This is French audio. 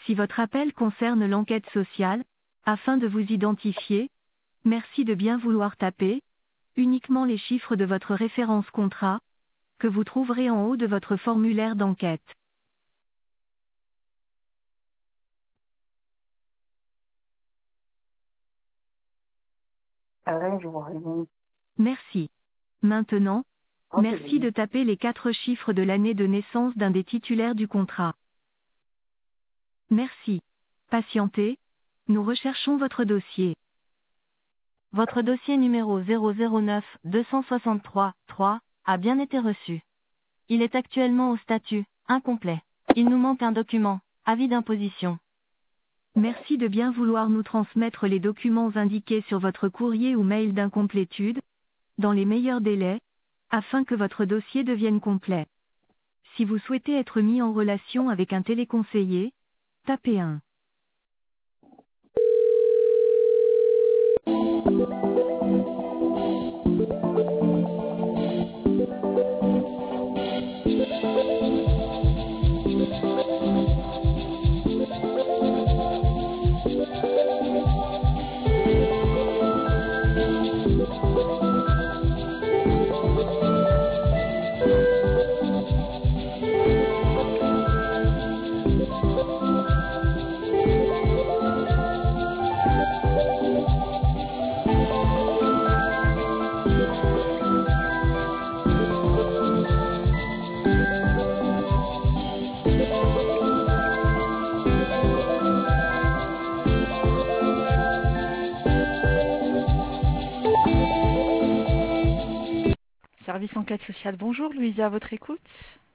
Si votre appel concerne l'enquête sociale, afin de vous identifier, merci de bien vouloir taper uniquement les chiffres de votre référence contrat, que vous trouverez en haut de votre formulaire d'enquête. Rien, je vois rien. Merci. Maintenant, Ah, c'est merci bon. de taper les 4 chiffres de l'année de naissance d'un des titulaires du contrat. Merci. Patientez, nous recherchons votre dossier. Votre dossier numéro 009-263-3 a bien été reçu. Il est actuellement au statut incomplet. Il nous manque un document, avis d'imposition. Merci de bien vouloir nous transmettre les documents indiqués sur votre courrier ou mail d'incomplétude, dans les meilleurs délais, afin que votre dossier devienne complet. Si vous souhaitez être mis en relation avec un téléconseiller, tapez 1. Service enquête sociale, bonjour, Louisa, à votre écoute.